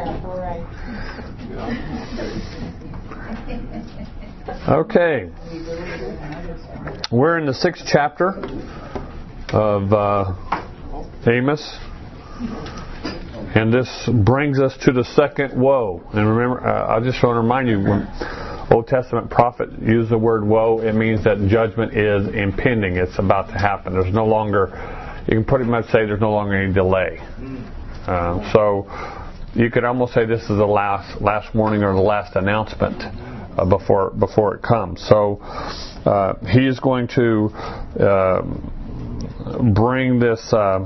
Okay. We're in the 6th chapter of Amos. And this brings us to the second woe. And remember, I just want to remind you, when Old Testament prophet used the word woe, it means that judgment is impending. It's about to happen. There's no longer, you can pretty much say there's no longer any delay. So you could almost say this is the last warning or the last announcement before it comes. So he is going to bring this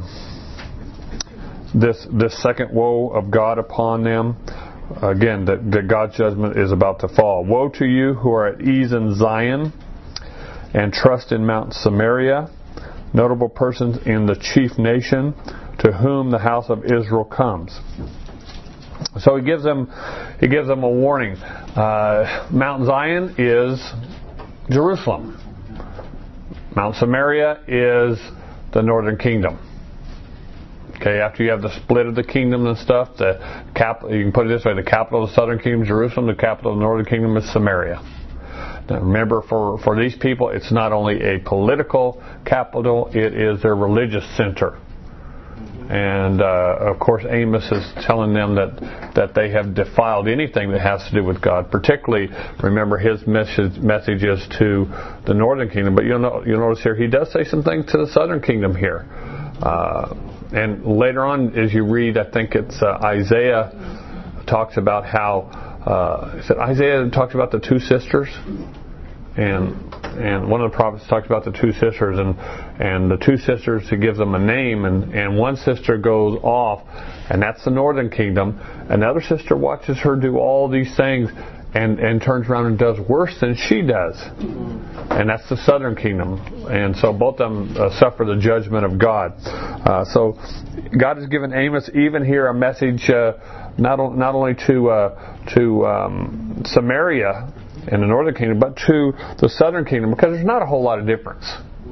second woe of God upon them. Again, that God's judgment is about to fall. Woe to you who are at ease in Zion and trust in Mount Samaria, notable persons in the chief nation, to whom the house of Israel comes. So he gives them a warning. Mount Zion is Jerusalem. Mount Samaria is the northern kingdom. Okay, after you have the split of the kingdom and stuff, you can put it this way: the capital of the southern kingdom is Jerusalem, the capital of the northern kingdom is Samaria. Now remember, for these people, it's not only a political capital, it is their religious center. And of course, Amos is telling them that they have defiled anything that has to do with God. Particularly, remember, his message is to the northern kingdom. But you'll notice here he does say some things to the southern kingdom here. And later on, as you read, I think it's Isaiah talks about how Isaiah talks about the two sisters, and one of the prophets talks about the two sisters, and the two sisters, he gives them a name, and one sister goes off, and that's the northern kingdom. Another sister watches her do all these things and turns around and does worse than she does, and that's the southern kingdom. And so both of them suffer the judgment of God. So God has given Amos even here a message not only to Samaria in the northern kingdom, but to the southern kingdom, because there's not a whole lot of difference.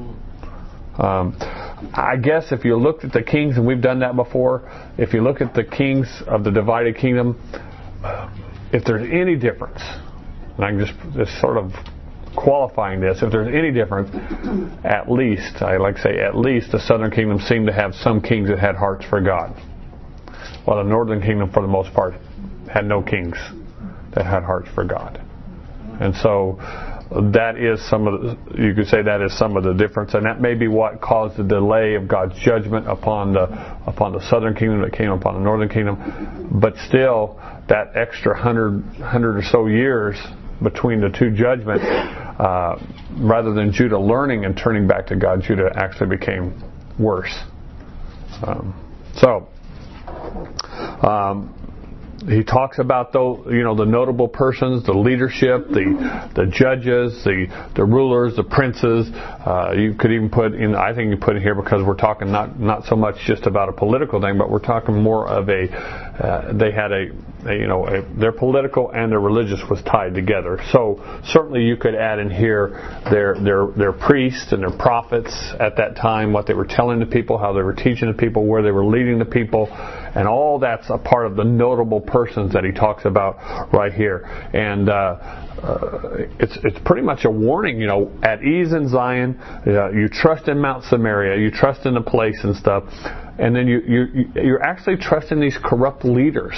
I guess if you looked at the kings, and we've done that before, if you look at the kings of the divided kingdom, if there's any difference, and I'm just sort of qualifying this, if there's any difference, at least the southern kingdom seemed to have some kings that had hearts for God, while the northern kingdom, for the most part, had no kings that had hearts for God. And so that is you could say that is some of the difference, and that may be what caused the delay of God's judgment upon the southern kingdom that came upon the northern kingdom. But still, that extra 100 or so years between the two judgments, rather than Judah learning and turning back to God, Judah actually became worse. He talks about the notable persons, the leadership, the judges, the rulers, the princes. You could even put in, I think you put in here, because we're talking not so much just about a political thing, but we're talking more of they had their political and their religious was tied together. So certainly you could add in here their priests and their prophets at that time, what they were telling the people, how they were teaching the people, where they were leading the people, and all that's a part of the notable persons that he talks about right here. And it's pretty much a warning, at ease in Zion, you trust in Mount Samaria, you trust in the place and stuff, and then you're actually trusting these corrupt leaders.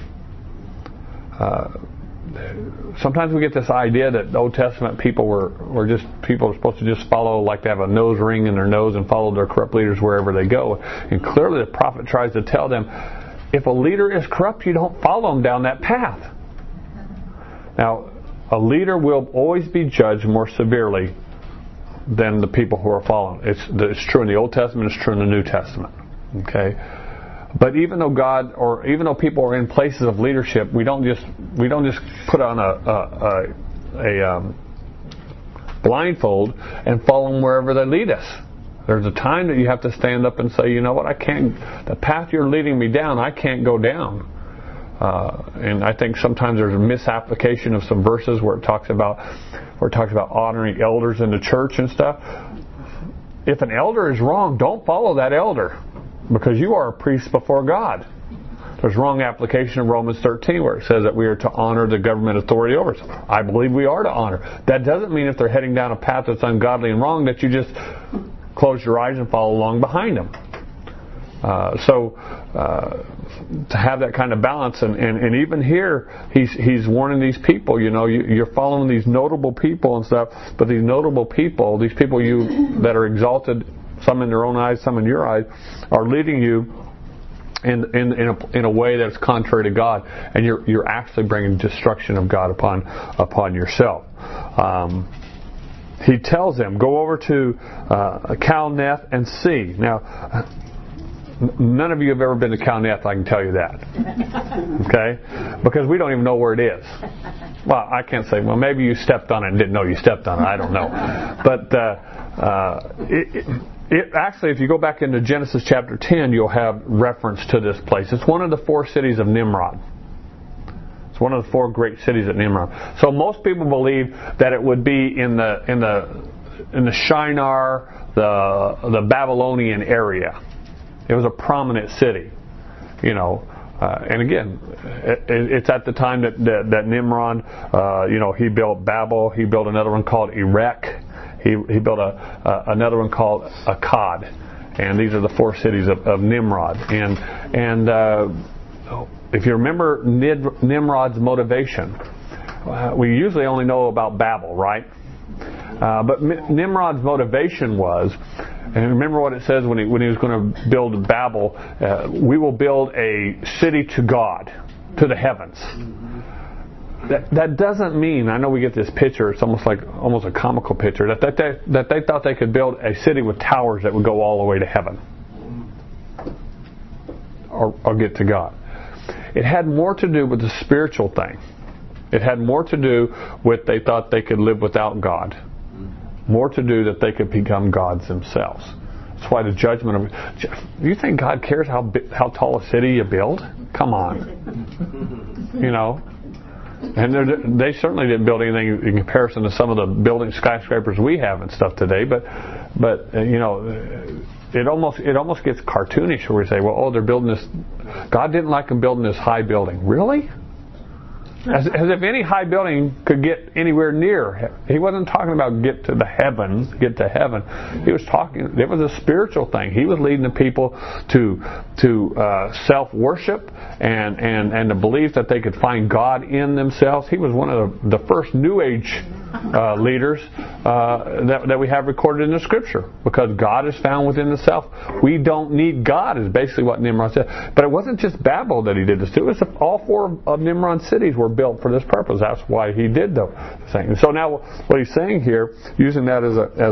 Sometimes we get this idea that the Old Testament people were just people are supposed to just follow, like they have a nose ring in their nose and follow their corrupt leaders wherever they go. And clearly the prophet tries to tell them, if a leader is corrupt, you don't follow him down that path. Now, a leader will always be judged more severely than the people who are following. It's true in the Old Testament, it's true in the New Testament. Okay? But even though people are in places of leadership, we don't just put on a blindfold and follow them wherever they lead us. There's a time that you have to stand up and say, you know what, the path you're leading me down, I can't go down. And I think sometimes there's a misapplication of some verses where it talks about honoring elders in the church and stuff. If an elder is wrong, don't follow that elder, because you are a priest before God. There's wrong application of Romans 13 where it says that we are to honor the government authority over us. I believe we are to honor. That doesn't mean if they're heading down a path that's ungodly and wrong that you just close your eyes and follow along behind them. So to have that kind of balance, and even here he's warning these people, you're following these notable people and stuff, but these notable people, these people that are exalted, some in their own eyes, some in your eyes, are leading you in a way that's contrary to God, and you're actually bringing destruction of God upon yourself. He tells them, go over to Calneth and see. Now, none of you have ever been to Calneth, I can tell you that. Okay? Because we don't even know where it is. Well, I can't say, well, maybe you stepped on it and didn't know you stepped on it. I don't know. But actually, if you go back into Genesis chapter 10, you'll have reference to this place. It's one of the 4 cities of Nimrod. It's one of the 4 great cities of Nimrod. So most people believe that it would be in the Shinar, the Babylonian area. It was a prominent city, and again, it's at the time that Nimrod, he built Babel. He built another one called Erech. He built another one called Akkad, and these are the 4 cities of Nimrod. And if you remember Nimrod's motivation, we usually only know about Babel, right? But Nimrod's motivation was, and remember what it says when he was going to build Babel, we will build a city to God, to the heavens. That doesn't mean, I know we get this picture, it's almost a comical picture, that they thought they could build a city with towers that would go all the way to heaven or get to God. It had more to do with the spiritual thing. It had more to do with they thought they could live without God. More to do that they could become gods themselves. That's why the judgment of... Do you think God cares how tall a city you build? Come on. And they certainly didn't build anything in comparison to some of the building skyscrapers we have and stuff today. But it almost gets cartoonish where we say, well, they're building this... God didn't like them building this high building. Really? As if any high building could get anywhere near. He wasn't talking about get to heaven. He was talking, it was a spiritual thing. He was leading the people to self-worship and the belief that they could find God in themselves. He was one of the first New Age leaders that we have recorded in the Scripture, because God is found within the self. We don't need God, is basically what Nimrod said. But it wasn't just Babel that he did this to. It was all 4 of Nimrod's cities were built for this purpose. That's why he did those things. So now, what he's saying here, using that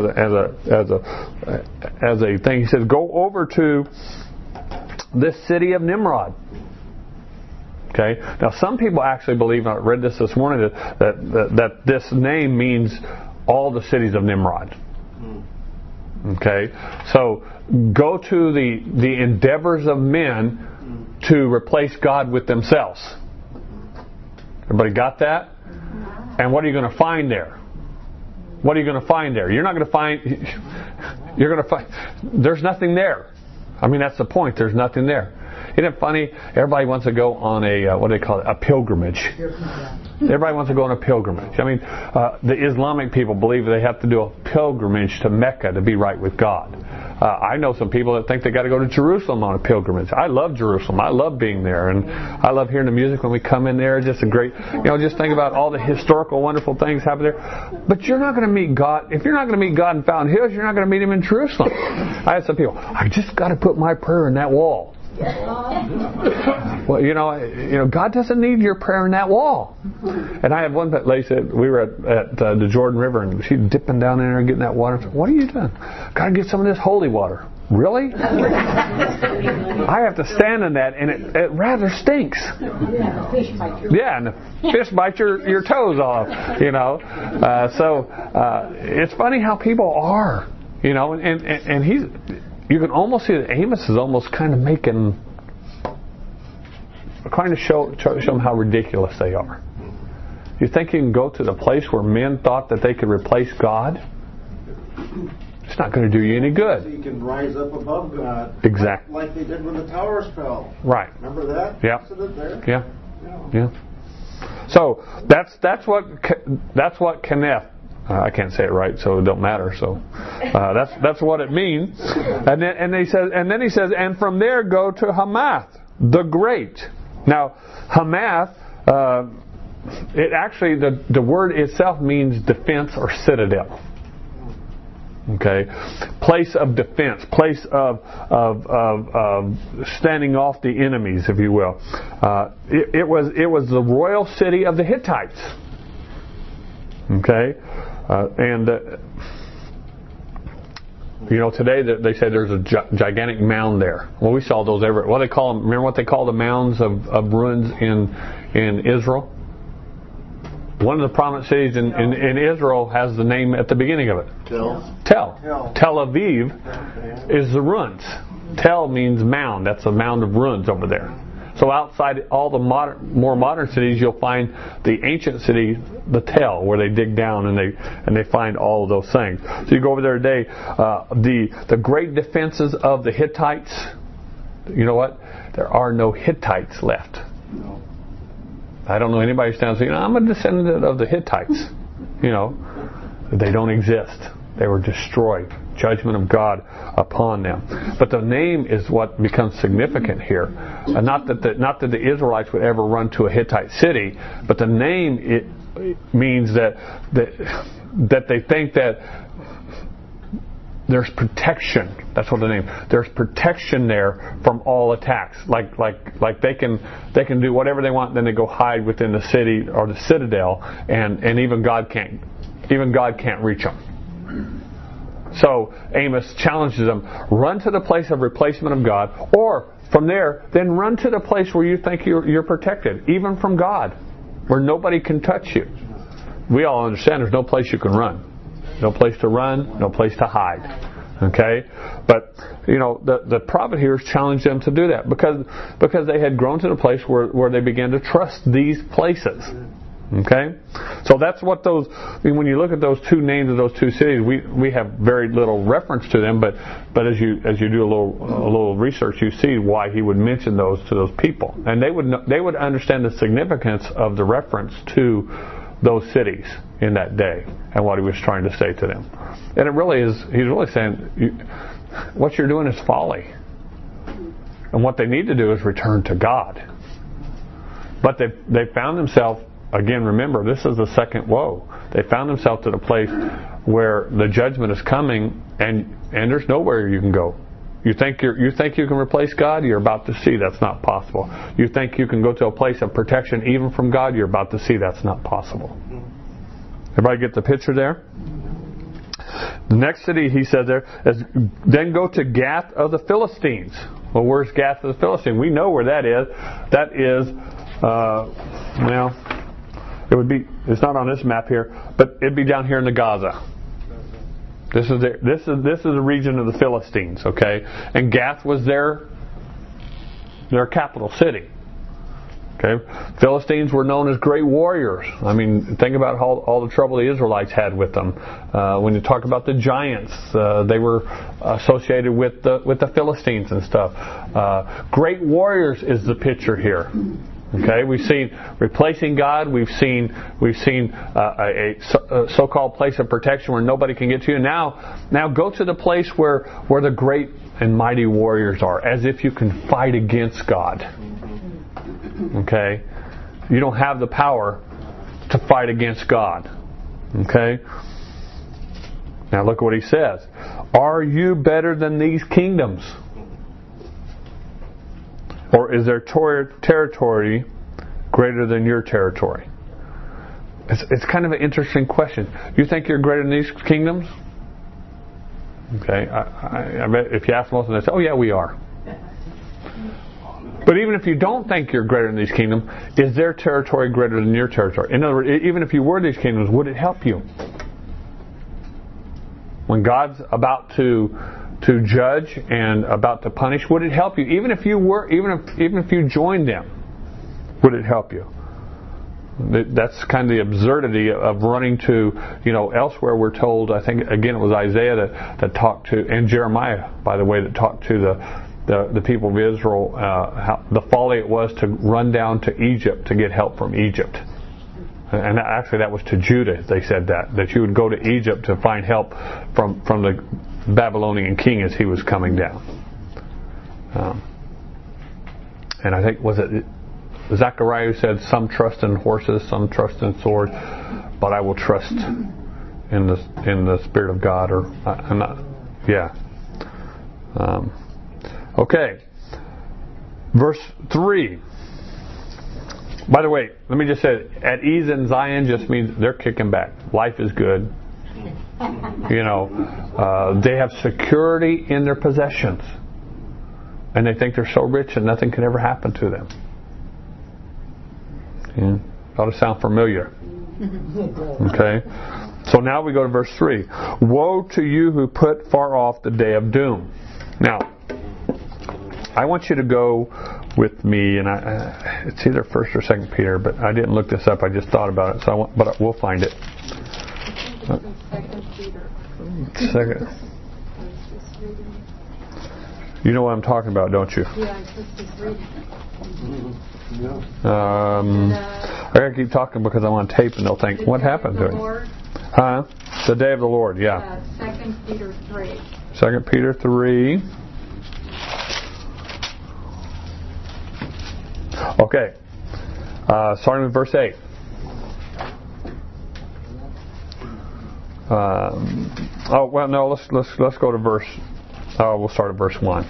as a thing, he says, go over to this city of Nimrod. Okay. Now, some people actually believe, and I read this morning, that this name means all the cities of Nimrod. Okay. So go to the endeavors of men to replace God with themselves. Everybody got that? And what are you going to find there? What are you going to find there? You're not going to find... You're going to find... There's nothing there. I mean, that's the point. There's nothing there. Isn't it funny? Everybody wants to go on a, what do they call it? A pilgrimage. Everybody wants to go on a pilgrimage. I mean, the Islamic people believe they have to do a pilgrimage to Mecca to be right with God. I know some people that think they got to go to Jerusalem on a pilgrimage. I love Jerusalem. I love being there, and I love hearing the music when we come in there. It's just a great, just think about all the historical, wonderful things happen there. But you're not going to meet God. If you're not going to meet God in Fountain Hills, you're not going to meet Him in Jerusalem. I had some people, I just got to put my prayer in that wall. Well, God doesn't need your prayer in that wall. And I had one lady said, we were at the Jordan River, and she's dipping down in there and getting that water. What are you doing? Got to get some of this holy water. Really? I have to stand in that, and it rather stinks. Yeah, and the fish bite your toes off. So it's funny how people are. And he's. You can almost see that Amos is almost kind of trying to show them how ridiculous they are. You think you can go to the place where men thought that they could replace God? It's not going to do you any good. So you can rise up above God. Exactly. Like they did when the towers fell. Right. Remember that? Yeah. There? Yeah. So that's what Kenneth. I can't say it right, so it don't matter. So that's what it means. And then he says, and from there go to Hamath, the great. Now, Hamath, it actually the word itself means defense or citadel. Okay, place of defense, place of standing off the enemies, if you will. It was the royal city of the Hittites. Okay, today they say there's a gigantic mound there. Well, we saw those everywhere. What they call them? Remember what they call the mounds of ruins in Israel? One of the prominent cities in Israel has the name at the beginning of it. Tel Aviv is the ruins. Tel means mound. That's a mound of ruins over there. So outside all the more modern cities, you'll find the ancient city, the Tel, where they dig down and they find all of those things. So you go over there today, the great defenses of the Hittites. You know what? There are no Hittites left. No. I don't know anybody who stands saying, I'm a descendant of the Hittites. They don't exist. They were destroyed. Judgment of God upon them. But the name is what becomes significant here. And not that the Israelites would ever run to a Hittite city, but the name it means that they think that there's protection. That's what the name. There's protection there from all attacks. Like they can do whatever they want, then they go hide within the city or the citadel, and even God can't reach them. So Amos challenges them: run to the place of replacement of God, or from there, then run to the place where you think you're protected, even from God, where nobody can touch you. We all understand there's no place you can run. No place to run, no place to hide. Okay? But, the prophet here has challenged them to do that because they had grown to the place where they began to trust these places. Okay? So that's what when you look at those two names of those two cities, we have very little reference to them, but as you do a little research, you see why he would mention those to those people. And they would understand the significance of the reference to those cities in that day and what he was trying to say to them. And it really is, he's really saying, what you're doing is folly. And what they need to do is return to God. But they found themselves, again, remember, this is the second woe. They found themselves at a place where the judgment is coming and there's nowhere you can go. You think you can replace God? You're about to see that's not possible. You think you can go to a place of protection even from God? You're about to see that's not possible. Everybody get the picture there? The next city he said there is, then go to Gath of the Philistines. Well, where's Gath of the Philistines? We know where that is. That is, it's not on this map here, but it'd be down here in the Gaza. This is the region of the Philistines, okay? And Gath was their capital city. Okay? Philistines were known as great warriors. I mean, think about all the trouble the Israelites had with them. When you talk about the giants, they were associated with the Philistines and stuff. Great warriors is the picture here. Okay, we've seen replacing God. We've seen a so-called place of protection where nobody can get to you. Now go to the place where the great and mighty warriors are, as if you can fight against God. Okay, you don't have the power to fight against God. Okay. Now look what he says. Are you better than these kingdoms? Or is their territory greater than your territory? It's kind of an interesting question. You think you're greater than these kingdoms? Okay, I bet if you ask most of them, they say, "Oh yeah, we are." But even if you don't think you're greater than these kingdoms, is their territory greater than your territory? In other words, even if you were these kingdoms, would it help you? When God's about to judge and about to punish, would it help you? Even if you joined them, would it help you? That's kind of the absurdity of running to, elsewhere we're told, I think, again, it was Isaiah that talked to, and Jeremiah, by the way, that talked to the people of Israel, how the folly it was to run down to Egypt to get help from Egypt. And actually that was to Judah, they said that you would go to Egypt to find help from the Babylonian king as he was coming down. And I think, was it Zechariah who said, some trust in horses, some trust in swords, but I will trust in the Spirit of God. Or I'm not. Yeah. Okay. Verse 3. By the way, let me just say, at ease in Zion just means they're kicking back. Life is good. They have security in their possessions, and they think they're so rich that nothing can ever happen to them. Ought to sound familiar. Okay. So now we go to verse 3. Woe to you who put far off the day of doom. Now, I want you to go with me, and it's either 1st or 2nd Peter, but I didn't look this up. I just thought about it, but we'll find it. 2 Peter. Second. You know what I'm talking about, don't you? Yeah, I was just reading. I gotta keep talking because I'm on tape, and they'll think, what happened to him? Huh? The day of the Lord, yeah. 2 Peter 3. 2 Peter 3. Okay. Starting with verse 8. Let's go to verse. We'll start at verse 1.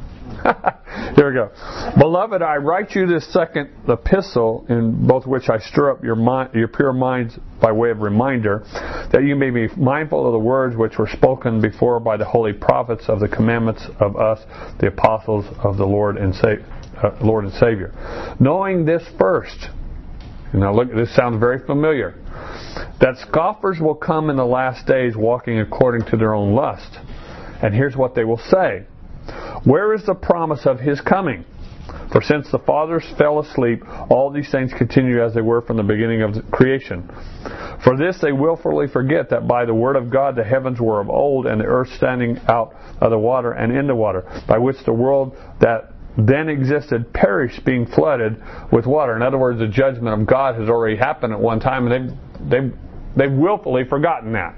Here we go. Beloved, I write you this second epistle, in both which I stir up your pure minds by way of reminder, that you may be mindful of the words which were spoken before by the holy prophets of the commandments of us, the apostles of the Lord and Savior. Knowing this first, look, this sounds very familiar, that scoffers will come in the last days walking according to their own lust. And here's what they will say. Where is the promise of His coming? For since the fathers fell asleep, all these things continue as they were from the beginning of the creation. For this they willfully forget that by the word of God the heavens were of old, and the earth standing out of the water and in the water, by which the world that then existed perished, being flooded with water. In other words, the judgment of God has already happened at one time, and they've willfully forgotten that.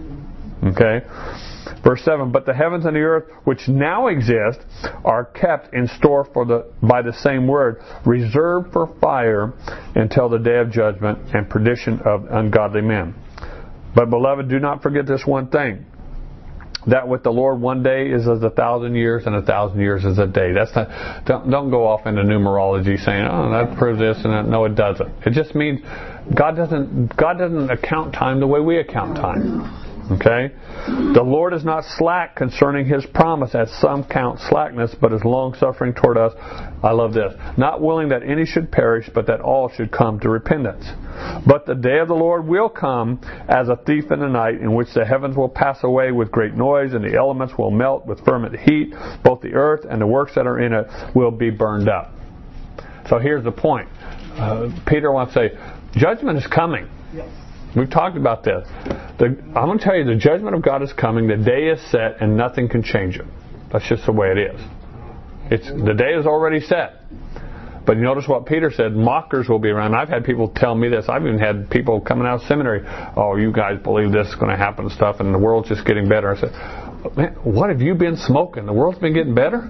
Okay? Verse 7, but the heavens and the earth which now exist are kept in store by the same word, reserved for fire until the day of judgment and perdition of ungodly men. But beloved, do not forget this one thing, that with the Lord 1 day is as 1,000 years, and 1,000 years is a day. That's not. Don't go off into numerology saying, oh, that proves this and that. No, it doesn't. It just means God doesn't account time the way we account time. Okay? The Lord is not slack concerning His promise, as some count slackness, but is long-suffering toward us. I love this. Not willing that any should perish, but that all should come to repentance. But the day of the Lord will come as a thief in the night, in which the heavens will pass away with great noise, and the elements will melt with fervent heat. Both the earth and the works that are in it will be burned up. So here's the point. Peter wants to say, judgment is coming. Yes. We've talked about this. I'm going to tell you, the judgment of God is coming. The day is set, and nothing can change it. That's just the way it is. The day is already set. But you notice what Peter said, mockers will be around. I've had people tell me this. I've even had people coming out of seminary, oh, you guys believe this is going to happen and stuff, and the world's just getting better. I said, man, what have you been smoking? The world's been getting better?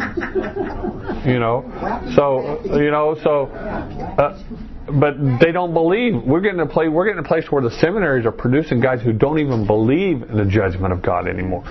But they don't believe. We're getting a place where the seminaries are producing guys who don't even believe in the judgment of God anymore.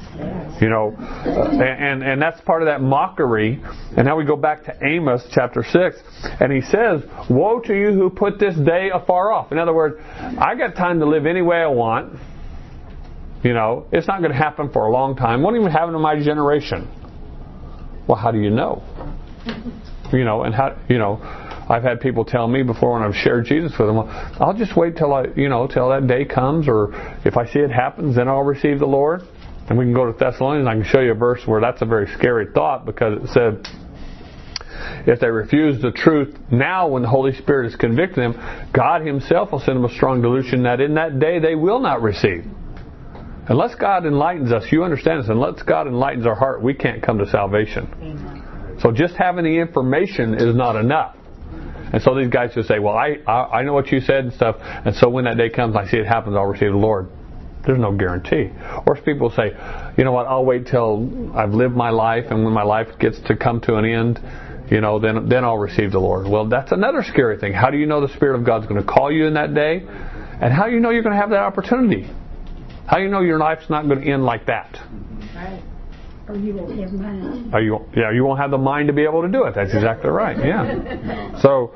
And that's part of that mockery. And now we go back to Amos chapter 6, and he says, woe to you who put this day afar off. In other words, I got time to live any way I want. It's not going to happen for a long time. Won't even happen in my generation. Well, how do you know? And how, I've had people tell me before when I've shared Jesus with them, I'll just wait till that day comes, or if I see it happens, then I'll receive the Lord. And we can go to Thessalonians, and I can show you a verse where that's a very scary thought, because it said, if they refuse the truth now when the Holy Spirit is convicting them, God Himself will send them a strong delusion that in that day they will not receive. Unless God enlightens us, you understand this, unless God enlightens our heart, we can't come to salvation. Amen. So just having the information is not enough. And so these guys just say, well, I know what you said and stuff, and so when that day comes and I see it happens, I'll receive the Lord. There's no guarantee. Or people say, you know what, I'll wait till I've lived my life, and when my life gets to come to an end, then I'll receive the Lord. Well, that's another scary thing. How do you know the Spirit of God's going to call you in that day? And how do you know you're going to have that opportunity? How do you know your life's not going to end like that? Right. Or you won't have mind. You won't have the mind to be able to do it. That's exactly right. Yeah. So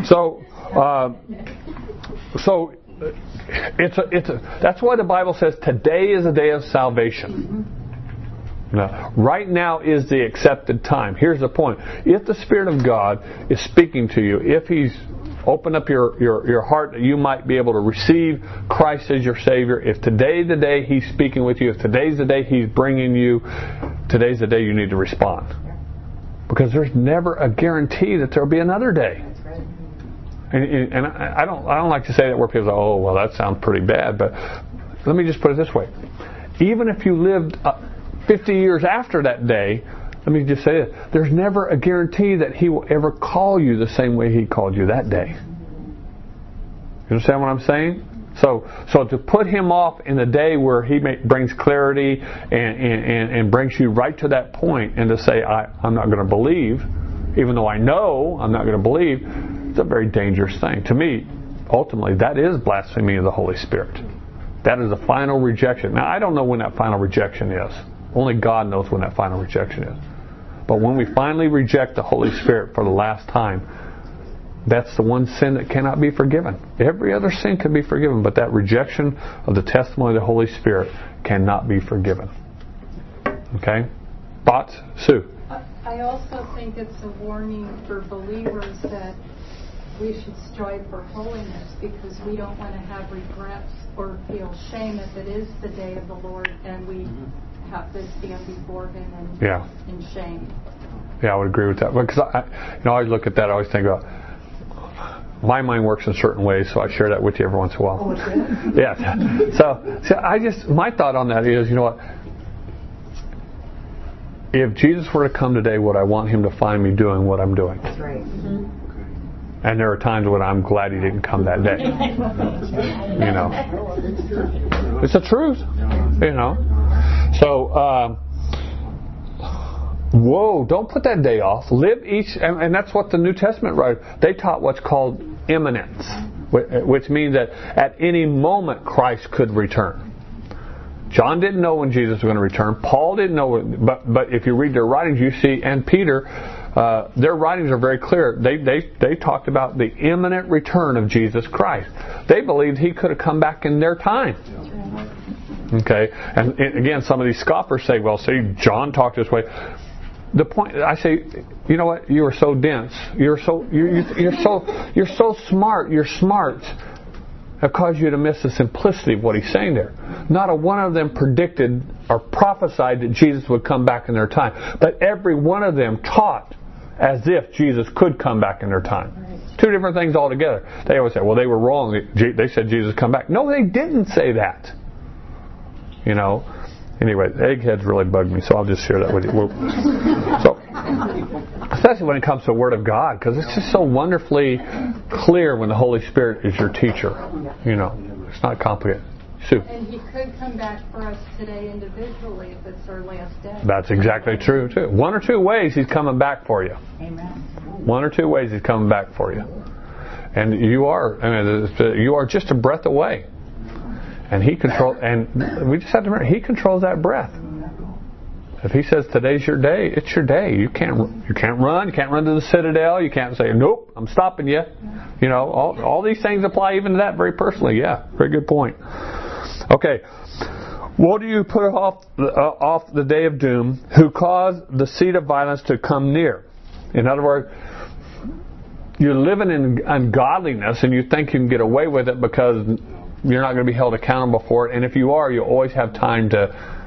that's why the Bible says today is a day of salvation. Now, right now is the accepted time. Here's the point. If the Spirit of God is speaking to you, if He's opened up your heart that you might be able to receive Christ as your Savior, if today's the day He's speaking with you, if today's the day He's bringing you, today's the day you need to respond. Because there's never a guarantee that there'll be another day. And I don't like to say that where people say, oh, well, that sounds pretty bad. But let me just put it this way. Even if you lived 50 years after that day, let me just say this. There's never a guarantee that He will ever call you the same way He called you that day. You understand what I'm saying? So to put Him off in the day where He brings clarity and brings you right to that point, and to say, I'm not going to believe, even though I know I'm not going to believe, it's a very dangerous thing. To me, ultimately, that is blasphemy of the Holy Spirit. That is a final rejection. Now, I don't know when that final rejection is. Only God knows when that final rejection is. But when we finally reject the Holy Spirit for the last time, that's the one sin that cannot be forgiven. Every other sin can be forgiven, but that rejection of the testimony of the Holy Spirit cannot be forgiven. Okay? Thoughts? Sue? I also think it's a warning for believers that we should strive for holiness, because we don't want to have regrets or feel shame if it is the day of the Lord and we have to stand before Him in shame. Yeah, I would agree with that. Because I always look at that. I always think about, my mind works in certain ways, so I share that with you every once in a while. Oh, it's good? Yeah. So my thought on that is, you know what? If Jesus were to come today, would I want Him to find me doing what I'm doing? That's right. Mm-hmm. And there are times when I'm glad He didn't come that day. You know, it's the truth. You know. So, don't put that day off. Live each, and that's what the New Testament writers, they taught what's called imminence, which means that at any moment Christ could return. John didn't know when Jesus was going to return. Paul didn't know, but if you read their writings, you see, and Peter, their writings are very clear. They talked about the imminent return of Jesus Christ. They believed He could have come back in their time. Okay, and again, some of these scoffers say, "Well, see, John talked this way." The point, I say, you know what? You are so dense. You're so smart. You're smart. It caused you to miss the simplicity of what he's saying there. Not a one of them predicted or prophesied that Jesus would come back in their time, but every one of them taught as if Jesus could come back in their time. Right. Two different things altogether. They always say, well, they were wrong. They said Jesus would come back. No, they didn't say that. You know. Anyway, eggheads really bug me, so I'll just share that with you. So, especially when it comes to the Word of God, because it's just so wonderfully clear when the Holy Spirit is your teacher. You know, it's not complicated. Sue. And He could come back for us today individually if it's our last day. That's exactly true, too. One or two ways He's coming back for you. Amen. One or two ways He's coming back for you. And you are just a breath away. And He controls, and we just have to remember, He controls that breath. If He says today's your day, it's your day. You can't run. You can't run to the Citadel. You can't say, nope, I'm stopping you. You know, all these things apply even to that very personally. Yeah, very good point. Okay, what do you put off the day of doom? Who caused the seed of violence to come near? In other words, you're living in ungodliness, and you think you can get away with it because you're not going to be held accountable for it. And if you are, you always have time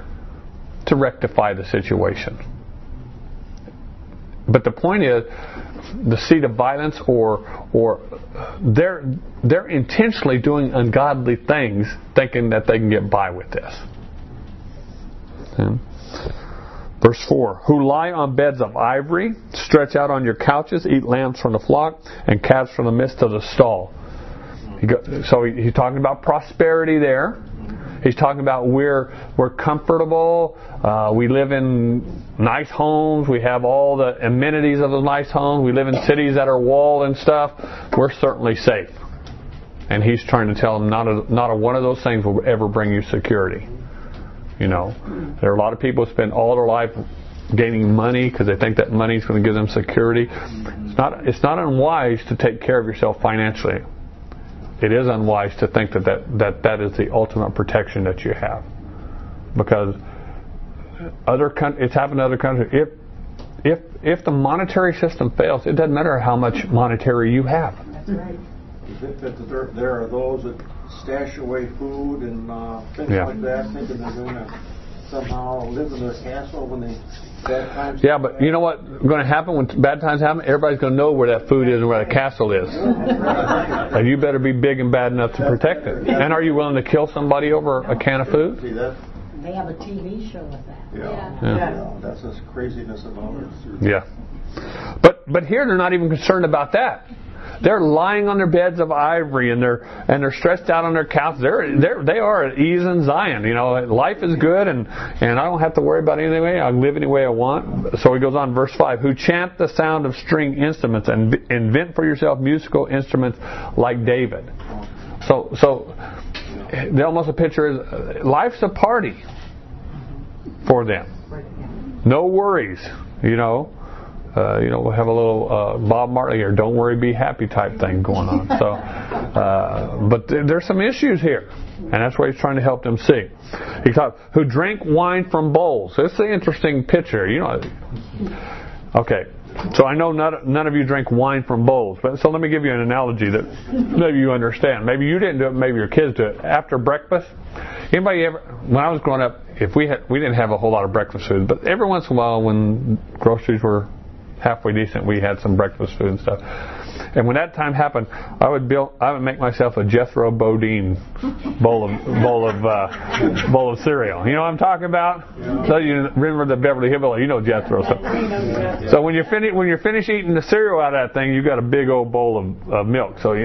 to rectify the situation. But the point is, the seat of violence, or they're intentionally doing ungodly things, thinking that they can get by with this. Okay. Verse 4, who lie on beds of ivory, stretch out on your couches, eat lambs from the flock, and calves from the midst of the stall. So he's talking about prosperity there. He's talking about we're comfortable. We live in nice homes. We have all the amenities of those nice homes. We live in cities that are walled and stuff. We're certainly safe. And he's trying to tell them not a one of those things will ever bring you security. You know, there are a lot of people who spend all their life gaining money because they think that money is going to give them security. It's not unwise to take care of yourself financially. It is unwise to think that is the ultimate protection that you have, because it's happened to other countries. If the monetary system fails, it doesn't matter how much monetary you have. That's right. There are those that stash away food and things like that, thinking they're going to somehow live in their castle when bad times. Yeah, but you know what's going to happen when bad times happen? Everybody's going to know where that food is and where the castle is. And you better be big and bad enough to protect it. And are you willing to kill somebody over a can of food? See that? They have a TV show with that. Yeah. That's this craziness about it. Yeah. But here they're not even concerned about that. They're lying on their beds of ivory and they're stretched out on their couches. They are at ease in Zion. You know, life is good and I don't have to worry about anything. I can live any way I want. So he goes on, verse 5, who chant the sound of string instruments and invent for yourself musical instruments like David. So almost a picture is life's a party for them. No worries, you know. We'll have a little Bob Marley or "Don't worry, be happy" type thing going on. So, but there's some issues here, and that's what he's trying to help them see. He talks who drink wine from bowls. This is an interesting picture. You know, okay. So I know none of you drink wine from bowls, but so let me give you an analogy that maybe you understand. Maybe you didn't do it, maybe your kids do it. After breakfast, anybody ever? When I was growing up, we didn't have a whole lot of breakfast food, but every once in a while, when groceries were halfway decent, we had some breakfast food and stuff. And when that time happened, I would make myself a Jethro Bodine bowl of cereal. You know what I'm talking about? Yeah. So you remember the Beverly Hillbillies? You know Jethro. So when you're finished eating the cereal out of that thing, you got a big old bowl of milk. So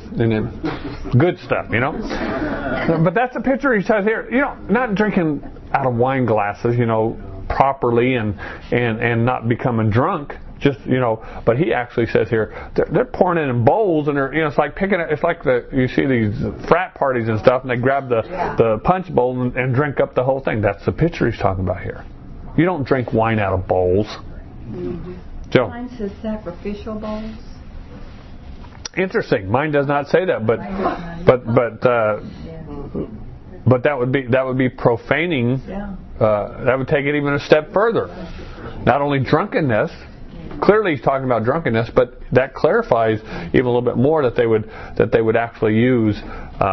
good stuff, you know. But that's the picture he says here. You know, not drinking out of wine glasses, you know, properly and not becoming drunk. Just, you know, but he actually says here they're pouring it in bowls and they're, you know, it's like you see these frat parties and stuff and they grab the punch bowl and drink up the whole thing. That's the picture he's talking about here. You don't drink wine out of bowls. Mm-hmm. Joe. Mine says sacrificial bowls. Interesting. Mine does not say that, but that would be profaning. Yeah. That would take it even a step further. Not only drunkenness. Clearly, he's talking about drunkenness, but that clarifies even a little bit more that they would actually use. But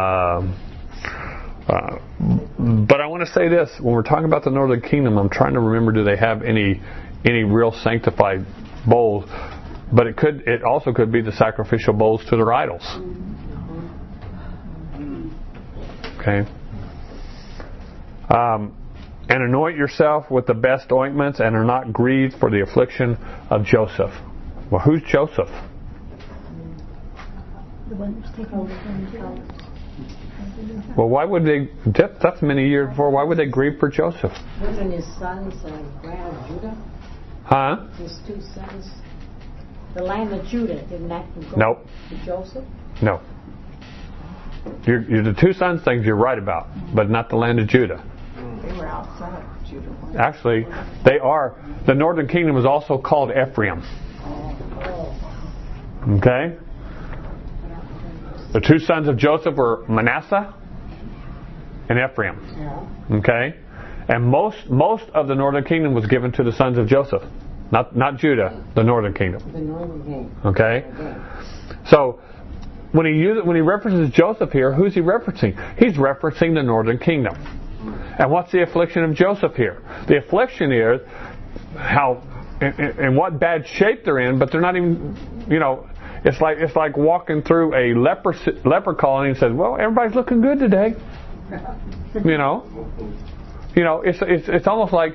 I want to say this: when we're talking about the Northern Kingdom, I'm trying to remember, do they have any real sanctified bowls? But it also could be the sacrificial bowls to their idols. Okay. And anoint yourself with the best ointments, and are not grieved for the affliction of Joseph. Well, who's Joseph? The one who's taken over from Joseph. Well, why would they? That's many years before. Why would they grieve for Joseph? Wasn't his sons land of Judah? Huh? His two sons. The land of Judah didn't that go Nope. to Joseph? No. You're the two sons things you're right about, but not the land of Judah. They were outside Judah. Actually, they are. The Northern Kingdom is also called Ephraim. Okay? The two sons of Joseph were Manasseh and Ephraim. Okay? And most of the Northern Kingdom was given to the sons of Joseph. Not Judah, the Northern Kingdom. The Northern Kingdom. Okay? So, when he references Joseph here, who's he referencing? He's referencing the Northern Kingdom. And what's the affliction of Joseph here? The affliction is how and what bad shape they're in, but they're not even, it's like walking through a leper colony and says, well, everybody's looking good today. It's almost like,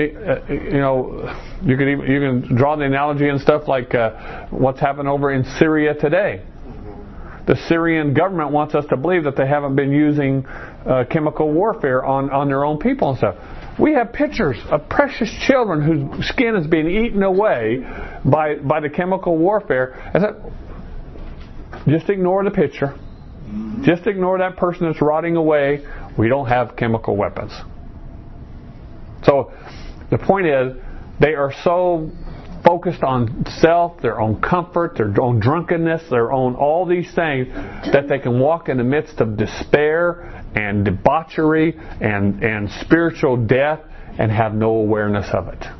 you can draw the analogy and stuff like what's happened over in Syria today. The Syrian government wants us to believe that they haven't been using chemical warfare on their own people and stuff. We have pictures of precious children whose skin is being eaten away by the chemical warfare. I said, just ignore the picture. Just ignore that person that's rotting away. We don't have chemical weapons. So the point is, they are so focused on self, their own comfort, their own drunkenness, their own all these things, that they can walk in the midst of despair and debauchery and spiritual death and have no awareness of it.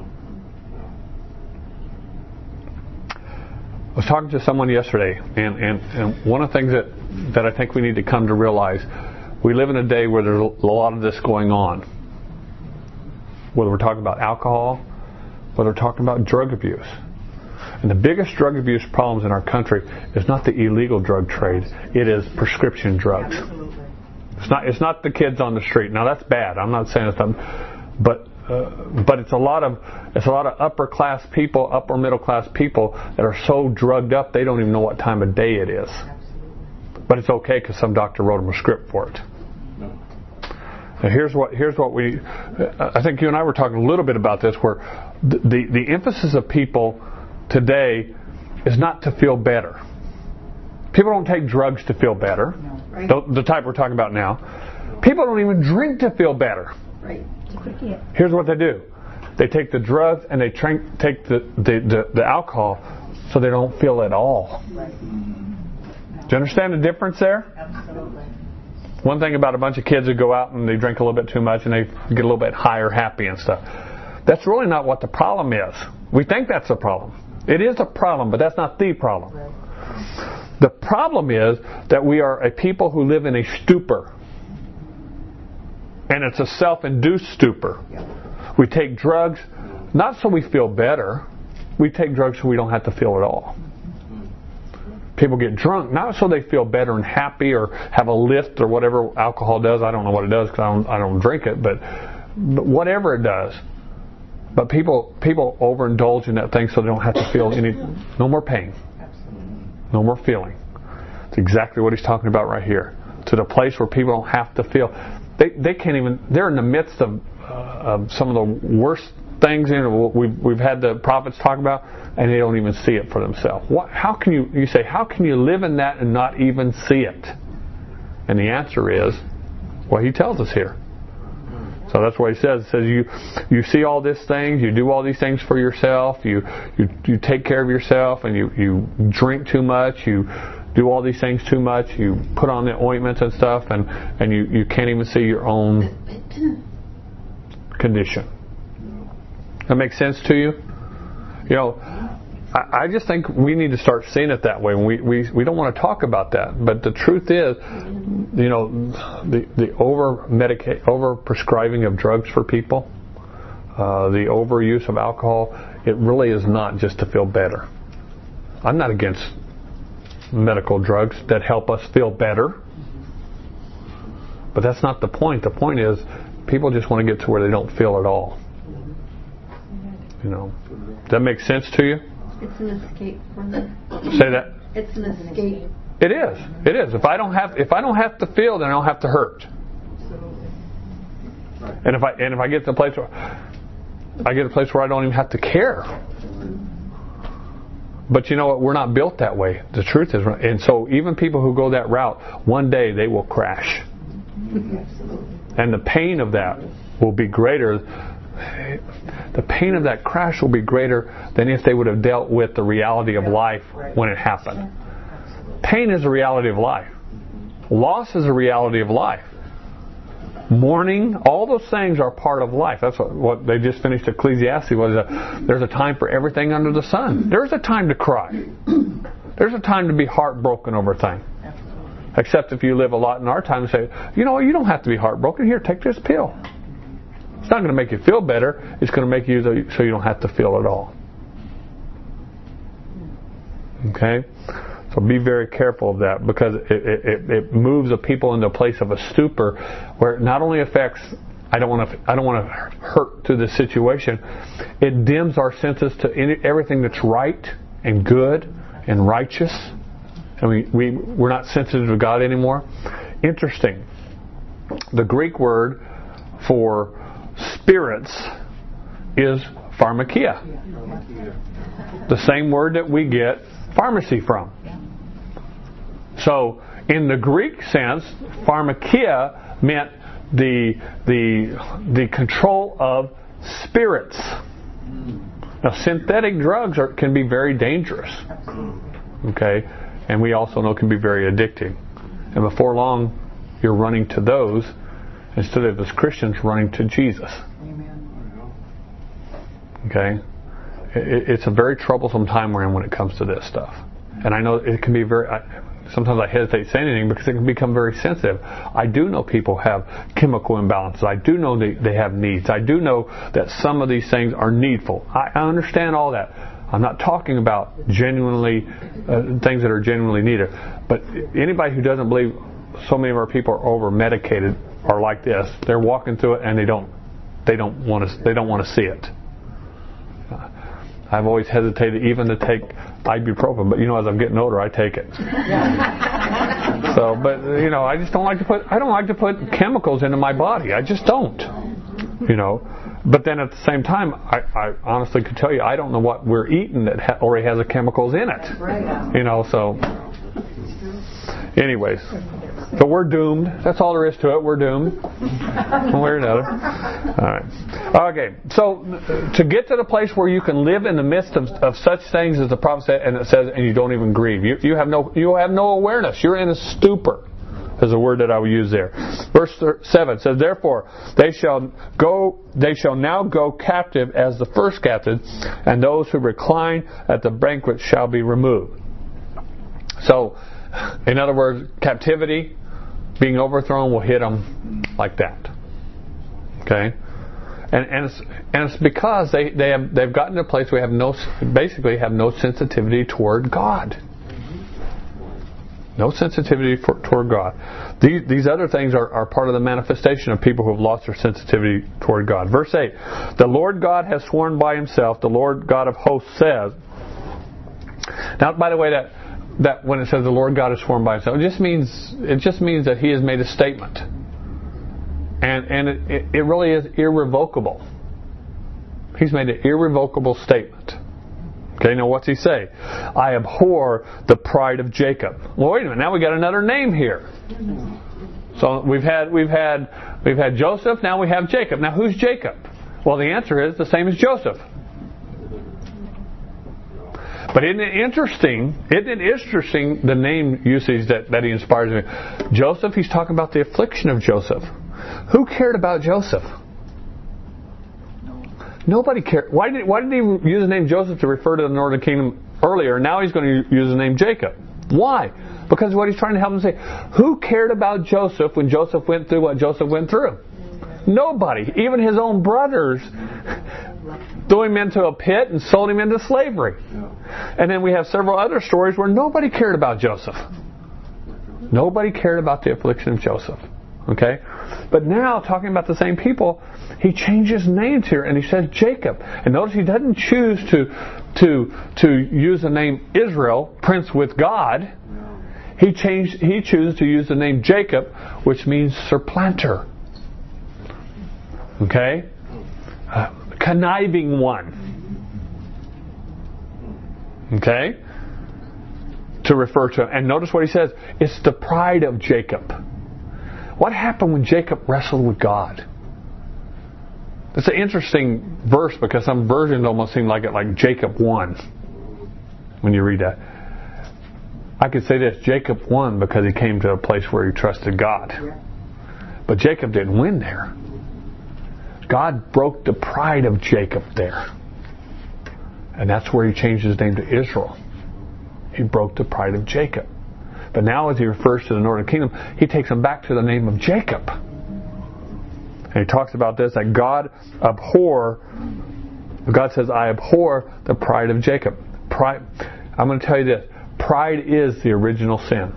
I was talking to someone yesterday, and one of the things that I think we need to come to realize, we live in a day where there's a lot of this going on. Whether we're talking about alcohol, whether we're talking about drug abuse. And the biggest drug abuse problems in our country is not the illegal drug trade, it is prescription drugs. It's not the kids on the street. Now that's bad. I'm not saying it's something, but it's a lot of upper class people, upper middle class people that are so drugged up they don't even know what time of day it is. But it's okay because some doctor wrote them a script for it. Now here's what I think you and I were talking a little bit about this, where the emphasis of people today is not to feel better. People don't take drugs to feel better. No, right. The type we're talking about now. People don't even drink to feel better. Right. Here's what they do. They take the drugs and they take the alcohol so they don't feel at all. Right. Do you understand the difference there? Absolutely. One thing about a bunch of kids who go out and they drink a little bit too much and they get a little bit higher, happy and stuff. That's really not what the problem is. We think that's the problem. It is a problem, but that's not the problem. Right. The problem is that we are a people who live in a stupor. And it's a self-induced stupor. Yeah. We take drugs not so we feel better. We take drugs so we don't have to feel at all. People get drunk not so they feel better and happy or have a lift or whatever alcohol does. I don't know what it does because I don't drink it, but whatever it does. But people overindulge in that thing so they don't have to feel no more pain. No more feeling. It's exactly what he's talking about right here. To the place where people don't have to feel. They can't even. They're in the midst of some of the worst things we've had the prophets talk about, and they don't even see it for themselves. How can you say, how can you live in that and not even see it? And the answer is, well, he tells us here. So that's what he says. He says you see all these things, you do all these things for yourself, you take care of yourself, and you drink too much, you do all these things too much, you put on the ointments and stuff, and you can't even see your own condition. That makes sense to you? I just think we need to start seeing it that way. We don't want to talk about that, but the truth is, the over prescribing of drugs for people, the overuse of alcohol, it really is not just to feel better. I'm not against medical drugs that help us feel better, but that's not the point. The point is, people just want to get to where they don't feel at all. Does that make sense to you? It's an escape from it. Say that. It's an escape. It is. It is. If I don't have to feel, then I don't have to hurt. And if I get to the place where I don't even have to care. But you know what? We're not built that way. The truth is, and so even people who go that route, one day they will crash. And the pain of that will be greater. The pain of that crash will be greater than if they would have dealt with the reality of life when it happened. Pain is a reality of life. Loss is a reality of life. Mourning, all those things are part of life. That's what they just finished Ecclesiastes there's a time for everything under the sun. There's a time to cry. There's a time to be heartbroken over things. Except if you live a lot in our time and say, you don't have to be heartbroken. Here, take this pill. It's not going to make you feel better. It's going to make you so you don't have to feel at all. Okay? So be very careful of that, because it moves the people into a place of a stupor where it not only affects, I don't want to hurt through this situation. It dims our senses to everything that's right and good and righteous, and we're not sensitive to God anymore. Interesting. The Greek word for spirits is pharmakia. The same word that we get pharmacy from. So, in the Greek sense, pharmakia meant the control of spirits. Now, synthetic drugs can be very dangerous. Okay, and we also know can be very addictive. And before long, you're running to those instead of, as Christians, running to Jesus. Okay, it's a very troublesome time we're in when it comes to this stuff. And I know it can be very. Sometimes I hesitate saying anything because it can become very sensitive. I do know people have chemical imbalances. I do know they have needs. I do know that some of these things are needful. I understand all that. I'm not talking about genuinely things that are genuinely needed. But anybody who doesn't believe so many of our people are over medicated are like this. They're walking through it and they don't want to see it. I've always hesitated even to take ibuprofen, but as I'm getting older, I take it. So, but I just don't like to put chemicals into my body. I just don't. But then at the same time, I honestly could tell you I don't know what we're eating that already has the chemicals in it. Right. So. Anyways, so we're doomed. That's all there is to it. We're doomed. One way or another. All right. Okay. So to get to the place where you can live in the midst of such things as the prophet said, and it says, and you don't even grieve. You have no awareness. You're in a stupor. Is the word that I will use there. Verse 7 says, therefore they shall now go captive as the first captive, and those who recline at the banquet shall be removed. So, in other words, captivity, being overthrown, will hit them like that. Okay, and it's because they've gotten to a place where they have no sensitivity toward God. No sensitivity toward God. These other things are part of the manifestation of people who have lost their sensitivity toward God. Verse 8, the Lord God has sworn by himself, the Lord God of hosts says. Now, by the way, that when it says the Lord God has sworn by himself, it just means that he has made a statement. And it really is irrevocable. He's made an irrevocable statement. Okay, now what's he say? I abhor the pride of Jacob. Well, wait a minute. Now we got another name here. So we've had Joseph. Now we have Jacob. Now who's Jacob? Well, the answer is the same as Joseph. But isn't it interesting the name usage that he inspires me? Joseph, he's talking about the affliction of Joseph. Who cared about Joseph? Nobody cared. Why did he use the name Joseph to refer to the northern kingdom earlier? Now he's going to use the name Jacob. Why? Because what he's trying to help them say, who cared about Joseph when Joseph went through what Joseph went through? Nobody. Even his own brothers threw him into a pit and sold him into slavery. And then we have several other stories where nobody cared about Joseph. Nobody cared about the affliction of Joseph. Okay? But now, talking about the same people, he changes names here and he says Jacob. And notice he doesn't choose to use the name Israel, prince with God. He chooses to use the name Jacob, which means supplanter. Okay? Conniving one. Okay? To refer to him. And notice what he says. It's the pride of Jacob. What happened when Jacob wrestled with God? It's an interesting verse because some versions almost seem like Jacob won when you read that. I could say this, Jacob won because he came to a place where he trusted God. But Jacob didn't win there. God broke the pride of Jacob there. And that's where he changed his name to Israel. He broke the pride of Jacob. But now as he refers to the northern kingdom, he takes them back to the name of Jacob. And he talks about this, that God says, I abhor the pride of Jacob. Pride. I'm going to tell you this. Pride is the original sin.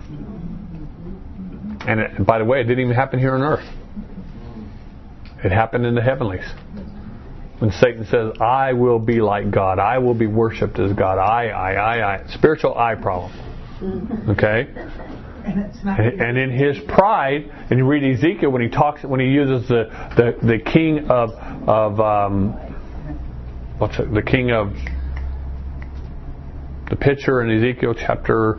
And by the way, it didn't even happen here on earth. It happened in the heavenlies. When Satan says, I will be like God. I will be worshipped as God. I. Spiritual I problem. Okay? And in his pride, and you read Ezekiel when he uses the king of the king of the picture in Ezekiel chapter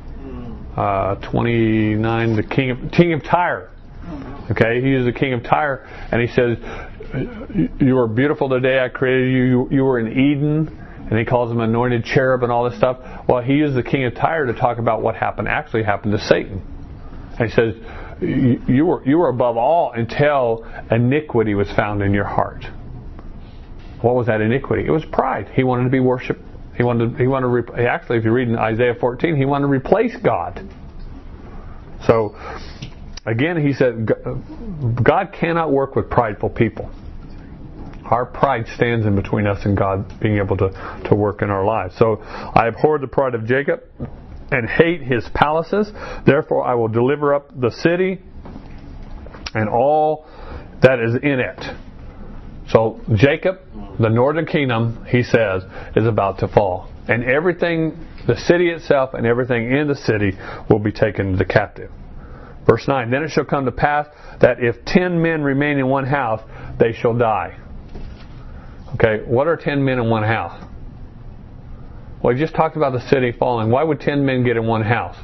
29, the king of Tyre. Okay, he uses the king of Tyre, and he says, "You were beautiful the day I created you. You were in Eden." And he calls him anointed cherub and all this stuff. Well, he used the king of Tyre to talk about what actually happened to Satan. And he says, "You were above all until iniquity was found in your heart." What was that iniquity? It was pride. He wanted to be worshipped. Actually, if you read in Isaiah 14, he wanted to replace God. So, again, he said, God cannot work with prideful people. Our pride stands in between us and God being able to work in our lives. So, I abhor the pride of Jacob and hate his palaces. Therefore, I will deliver up the city and all that is in it. So, Jacob, the northern kingdom, he says, is about to fall. And everything, the city itself and everything in the city will be taken into captive. Verse 9, then it shall come to pass that if 10 men remain in one house, they shall die. Okay, what are 10 men in one house? Well, we just talked about the city falling. Why would 10 men get in one house?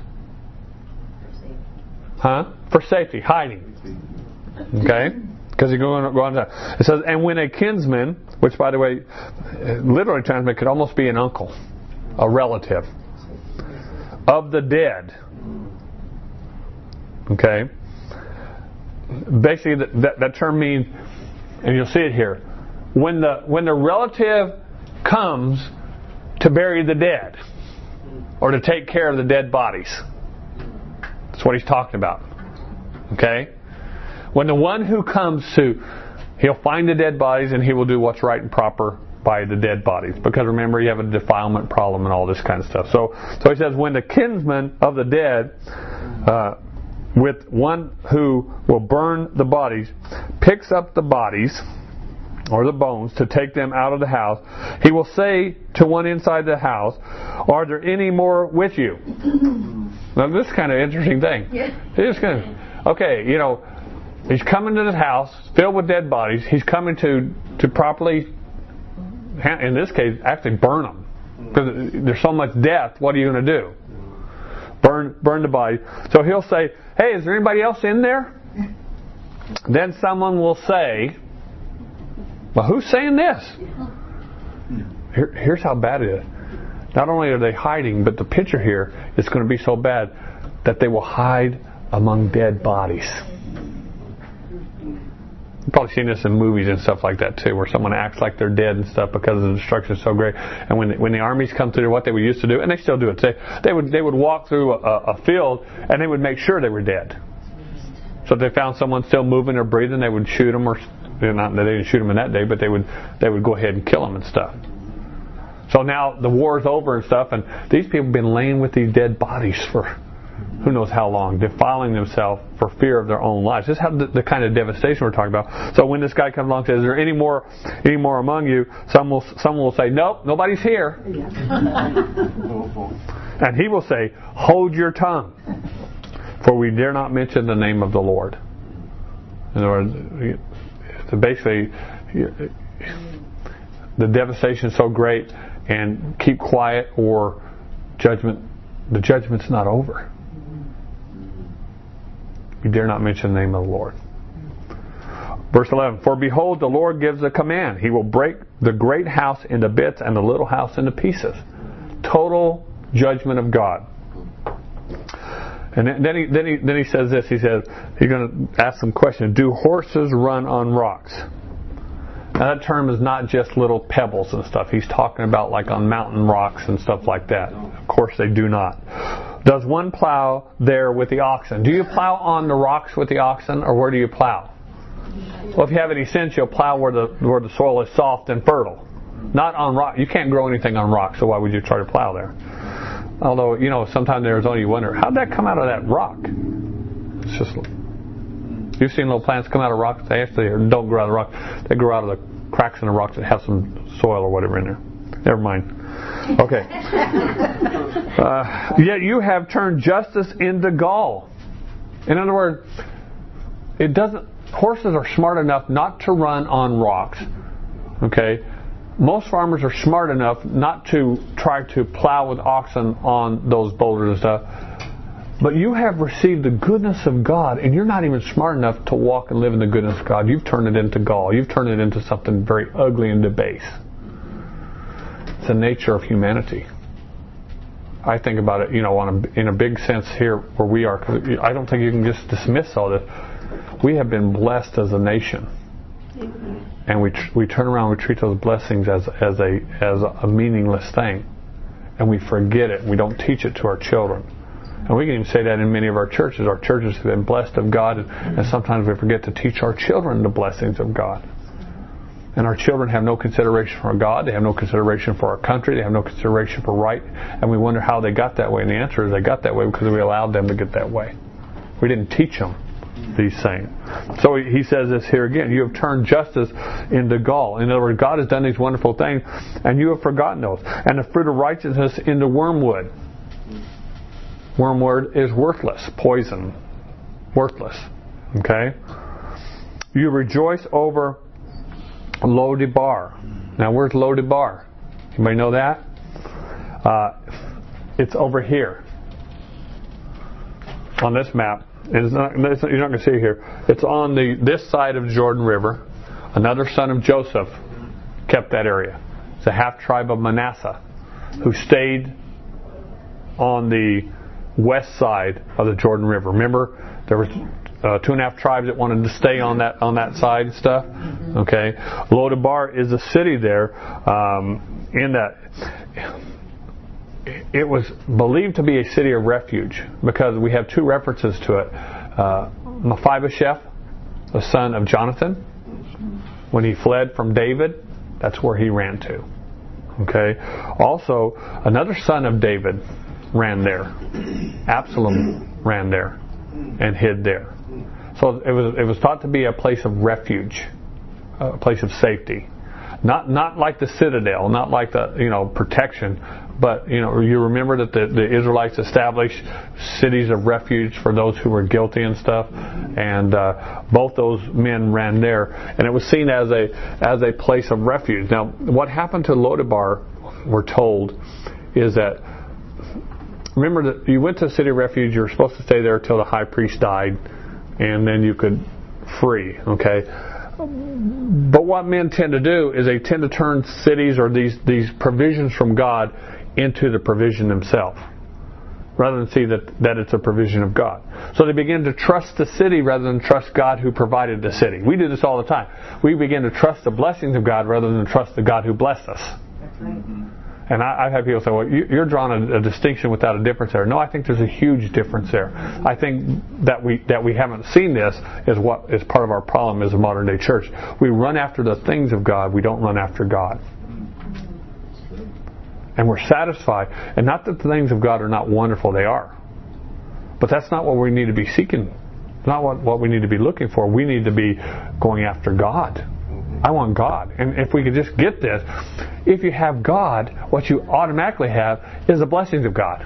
For safety, hiding. Okay? Because you go on down. It says, and when a kinsman, which by the way, literally translated could almost be an uncle, a relative, of the dead. Okay? Basically, that term means, and you'll see it here, when the relative comes to bury the dead, or to take care of the dead bodies. That's what he's talking about. Okay? When the one who comes he'll find the dead bodies and he will do what's right and proper by the dead bodies. Because remember, you have a defilement problem and all this kind of stuff. So he says, when the kinsman of the dead, with one who will burn the bodies, picks up the bodies, or the bones, to take them out of the house, he will say to one inside the house, are there any more with you? Now this is kind of an interesting thing. He's coming to the house filled with dead bodies. He's coming to properly, in this case, actually burn them. Because there's so much death, what are you going to do? Burn the body. So he'll say, hey, is there anybody else in there? Then someone will say, well, who's saying this? Here's how bad it is. Not only are they hiding, but the picture here is going to be so bad that they will hide among dead bodies. You've probably seen this in movies and stuff like that too, where someone acts like they're dead and stuff because the destruction is so great. And when the armies come through, what they would used to do, and they still do it, they would walk through a field and they would make sure they were dead. So if they found someone still moving or breathing, they would shoot them, or not that they didn't shoot them in that day, but they would go ahead and kill them and stuff. So now the war's over and stuff, and these people have been laying with these dead bodies for who knows how long, defiling themselves for fear of their own lives. This is how the kind of devastation we're talking about. So when this guy comes along and says, is there any more among you? Someone will say, nope, nobody's here. And he will say, hold your tongue, for we dare not mention the name of the Lord. In other words, basically, the devastation is so great, and keep quiet, or the judgment's not over. You dare not mention the name of the Lord. Verse 11, for behold, the Lord gives a command. He will break the great house into bits and the little house into pieces. Total judgment of God. And then he says this. He says, he's going to ask some questions. Do horses run on rocks? Now that term is not just little pebbles and stuff. He's talking about like on mountain rocks and stuff like that. Of course they do not. Does one plow there with the oxen? Do you plow on the rocks with the oxen, or where do you plow? Well, if you have any sense, you'll plow where the soil is soft and fertile. Not on rock. You can't grow anything on rock, so why would you try to plow there? Although, sometimes in Arizona you wonder, how'd that come out of that rock? It's just... You've seen little plants come out of rocks. They actually don't grow out of the rock. They grow out of the cracks in the rocks that have some soil or whatever in there. Never mind. Okay. Yet you have turned justice into gall. In other words, horses are smart enough not to run on rocks. Okay? Most farmers are smart enough not to try to plow with oxen on those boulders and stuff. But you have received the goodness of God, and you're not even smart enough to walk and live in the goodness of God. You've turned it into gall. You've turned it into something very ugly and debased. It's the nature of humanity. I think about it, in a big sense here where we are. Cause I don't think you can just dismiss all this. We have been blessed as a nation, and we turn around and we treat those blessings as a meaningless thing, and we forget it. We don't teach it to our children. And we can even say that in many of our churches. Our churches have been blessed of God, and sometimes we forget to teach our children the blessings of God. And our children have no consideration for God. They have no consideration for our country. They have no consideration for right. And we wonder how they got that way. And the answer is they got that way because we allowed them to get that way. We didn't teach them these things. So he says this here again. You have turned justice into gall. In other words, God has done these wonderful things, and you have forgotten those. And the fruit of righteousness into wormwood. Wormwood is worthless, poison, worthless. Okay? You rejoice over Lo-debar. Now, where's Lo-debar? Anybody know that? It's over here on this map. You're not going to see it here. It's on this side of the Jordan River. Another son of Joseph kept that area. It's a half tribe of Manasseh who stayed on the west side of the Jordan River. Remember, there was 2.5 tribes that wanted to stay on that side and stuff. Okay, Lo-debar is a city there. In that, it was believed to be a city of refuge because we have 2 references to it. Mephibosheth, the son of Jonathan, when he fled from David, that's where he ran to. Okay, also another son of David ran there. Absalom ran there and hid there. So it was thought to be a place of refuge, a place of safety. Not like the citadel, not like the protection, but you remember that the Israelites established cities of refuge for those who were guilty and stuff, and both those men ran there, and it was seen as a place of refuge. Now, what happened to Lo-debar, we're told, is that remember that you went to a city of refuge. You were supposed to stay there till the high priest died, and then you could free. Okay. But what men tend to do is they tend to turn cities or these provisions from God into the provision themselves, rather than see that it's a provision of God. So they begin to trust the city rather than trust God who provided the city. We do this all the time. We begin to trust the blessings of God rather than trust the God who blessed us. That's right. And I've had people say, well, you're drawing a distinction without a difference there. No, I think there's a huge difference there. I think that we haven't seen this is what is part of our problem as a modern day church. We run after the things of God. We don't run after God. And we're satisfied. And not that the things of God are not wonderful. They are. But that's not what we need to be seeking. Not what we need to be looking for. We need to be going after God. I want God. And if we could just get this, if you have God, what you automatically have is the blessings of God.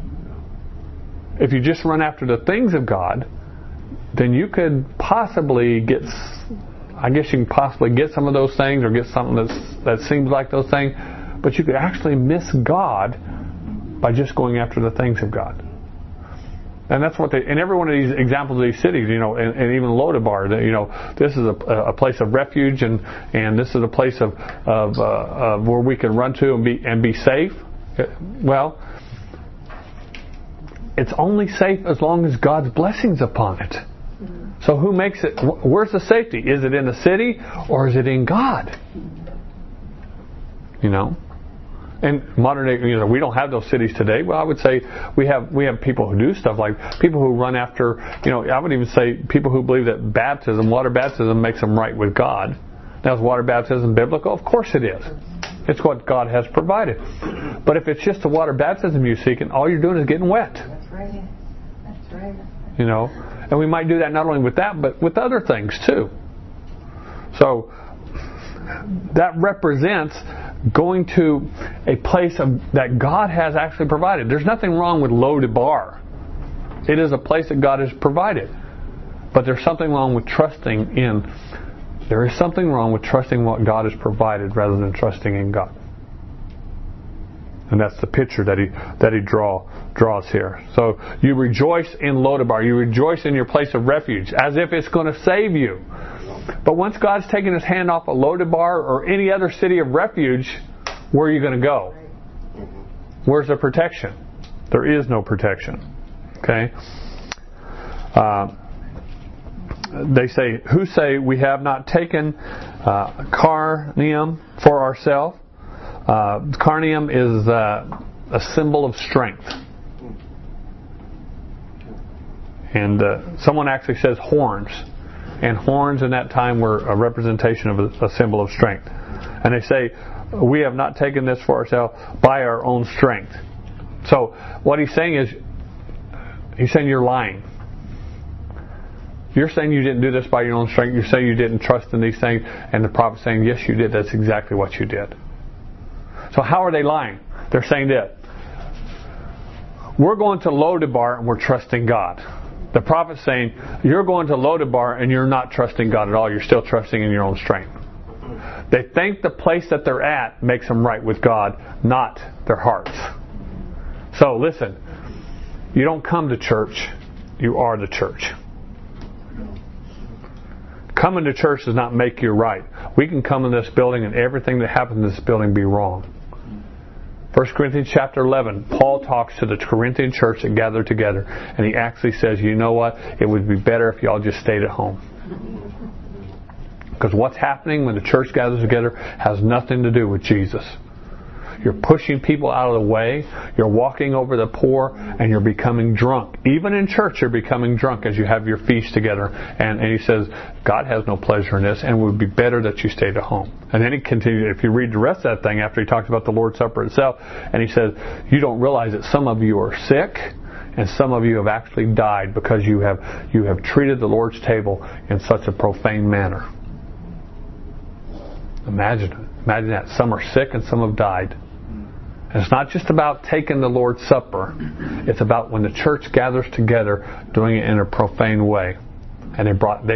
If you just run after the things of God, then you could possibly get, I guess you can possibly get some of those things or get something that seems like those things, but you could actually miss God by just going after the things of God. And that's what in every one of these examples of these cities, and even Lo-debar, this is a place of refuge, and this is a place of where we can run to and be safe. Well, it's only safe as long as God's blessings upon it. So who makes it? Where's the safety? Is it in the city or is it in God? And modern day, we don't have those cities today. Well, I would say we have people who do stuff like people who run after, I would even say people who believe that water baptism makes them right with God. Now, is water baptism biblical? Of course it is. It's what God has provided. But if it's just the water baptism you're seeking, all you're doing is getting wet. That's right. That's right. And we might do that not only with that, but with other things too. So that represents going to a place that God has actually provided. There's nothing wrong with Lo-Debar. It is a place that God has provided. But there's something wrong with trusting in. There is something wrong with trusting what God has provided rather than trusting in God. And that's the picture that he draws here. So you rejoice in Lo-Debar. You rejoice in your place of refuge as if it's going to save you. But once God's taken His hand off of Lo-Debar or any other city of refuge, where are you going to go? Where's the protection? There is no protection. Okay? They say, who say we have not taken Carnium for ourselves? Carnium is a symbol of strength. And someone actually says horns. And horns in that time were a representation of a symbol of strength. And they say, we have not taken this for ourselves by our own strength. So what he's saying is, he's saying you're lying. You're saying you didn't do this by your own strength. You're saying you didn't trust in these things. And the prophet's saying, yes, you did. That's exactly what you did. So how are they lying? They're saying that we're going to Lo-Debar and we're trusting God. The prophet's saying, you're going to Lo-Debar and you're not trusting God at all. You're still trusting in your own strength. They think the place that they're at makes them right with God, not their hearts. So listen, you don't come to church. You are the church. Coming to church does not make you right. We can come in this building and everything that happens in this building be wrong. 1 Corinthians chapter 11, Paul talks to the Corinthian church that gathered together, and he actually says, you know what? It would be better if y'all just stayed at home. Because what's happening when the church gathers together has nothing to do with Jesus. You're pushing people out of the way. You're walking over the poor, and you're becoming drunk. Even in church, you're becoming drunk as you have your feast together. And he says, God has no pleasure in this, and it would be better that you stayed at home. And then he continued, if you read the rest of that thing, after he talks about the Lord's Supper itself, and he says, you don't realize that some of you are sick, and some of you have actually died because you have treated the Lord's table in such a profane manner. Imagine it. Imagine that. Some are sick and some have died. And it's not just about taking the Lord's Supper. It's about when the church gathers together doing it in a profane way. And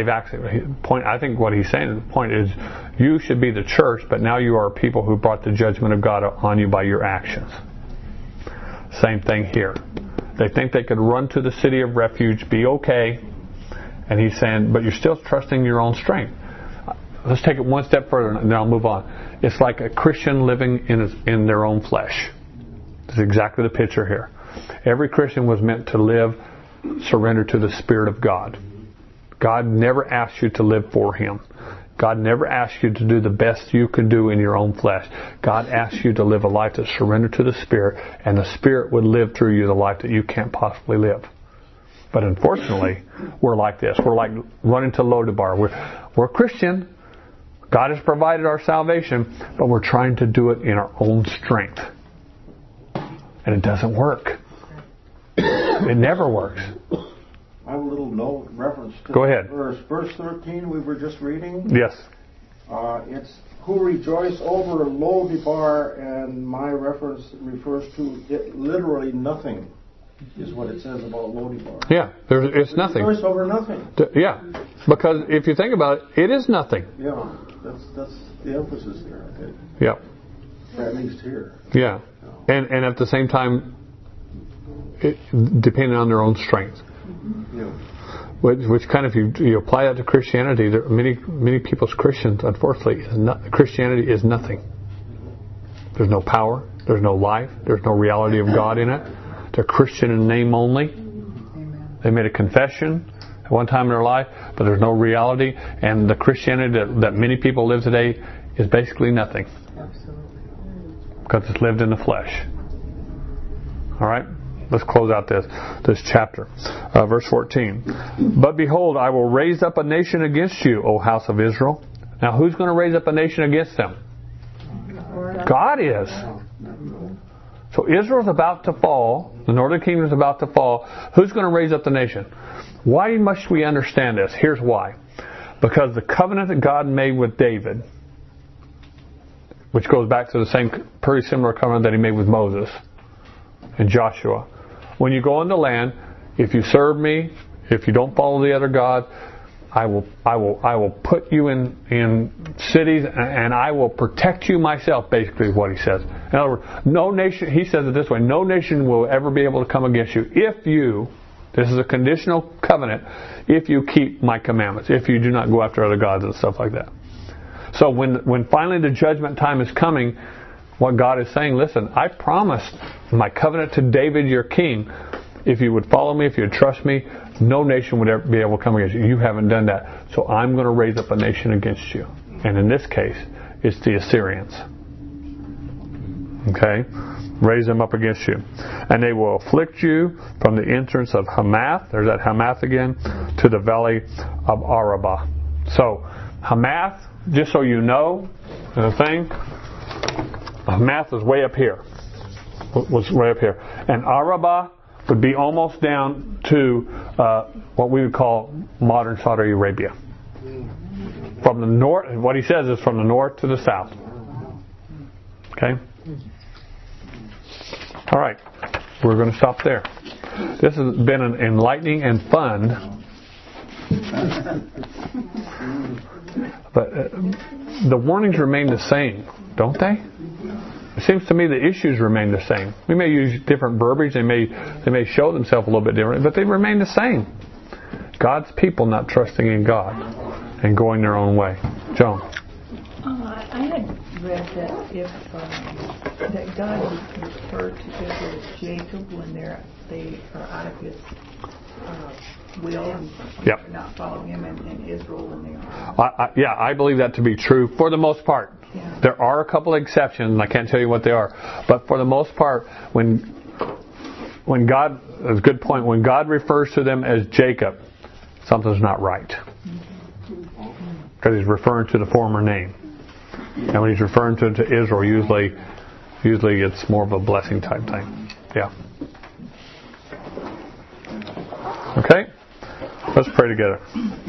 I think what he's saying, the point is, you should be the church, but now you are people who brought the judgment of God on you by your actions. Same thing here. They think they could run to the city of refuge, be okay, and he's saying, but you're still trusting your own strength. Let's take it one step further, and then I'll move on. It's like a Christian living in their own flesh. That's exactly the picture here. Every Christian was meant to live surrendered to the Spirit of God. God never asked you to live for Him. God never asked you to do the best you could do in your own flesh. God asked you to live a life that's surrendered to the Spirit, and the Spirit would live through you the life that you can't possibly live. But unfortunately, we're like this. We're like running to Lo-Debar. We're Christian. God has provided our salvation, but we're trying to do it in our own strength. And it doesn't work. It never works. I have a little note reference to Go ahead. Verse 13 we were just reading. Yes. It's who rejoice over Lo-Debar, and my reference refers to it literally nothing, is what it says about Lo-Debar. Yeah, it's nothing. Rejoice over nothing. Yeah, because if you think about it, it is nothing. Yeah, that's the emphasis there, I think. Yeah. At least here. Yeah, and at the same time, depending on their own strength. Yeah. Which kind of, you apply that to Christianity, many people's Christians, unfortunately, Christianity is nothing. There's no power, there's no life, there's no reality of God in it. They're Christian in name only. Amen. They made a confession at one time in their life, but there's no reality. And the Christianity that many people live today is basically nothing. Absolutely. because it's lived in the flesh. All right? Let's close out this chapter. Verse 14. But behold, I will raise up a nation against you, O house of Israel. Now, who's going to raise up a nation against them? God is. So Israel's about to fall. The northern kingdom is about to fall. Who's going to raise up the nation? Why must we understand this? Here's why. Because the covenant that God made with David, which goes back to the same pretty similar covenant that He made with Moses and Joshua. When you go into land, if you serve me, if you don't follow the other God, I will put you in cities and I will protect you myself, basically is what He says. In other words, no nation, He says it this way, no nation will ever be able to come against you if you, this is a conditional covenant, if you keep my commandments, if you do not go after other gods and stuff like that. So when finally the judgment time is coming, what God is saying, listen, I promised my covenant to David your king, if you would follow me, if you would trust me, no nation would ever be able to come against you. You haven't done that. So I'm going to raise up a nation against you. And in this case, it's the Assyrians. Okay? Raise them up against you. And they will afflict you from the entrance of Hamath, there's that Hamath again, to the valley of Arabah. So, Hamath, just so you know, the thing, Hamath is way up here. Was way up here. And Arabah would be almost down to what we would call modern Saudi Arabia. From the north, what he says is from the north to the south. Okay? All right. We're going to stop there. This has been an enlightening and fun. But the warnings remain the same, don't they? It seems to me the issues remain the same. We may use different verbiage. They may show themselves a little bit different, but they remain the same. God's people not trusting in God and going their own way. Joan. I had read that if that God would refer to Israel as Jacob when they are out of His will and not following Him, and Israel when they are. I believe that to be true for the most part. Yeah. There are a couple of exceptions, and I can't tell you what they are. But for the most part, when God, that's a good point, when God refers to them as Jacob, something's not right. Because He's referring to the former name. And when He's referring to Israel, usually it's more of a blessing type thing. Yeah. Okay? Let's pray together.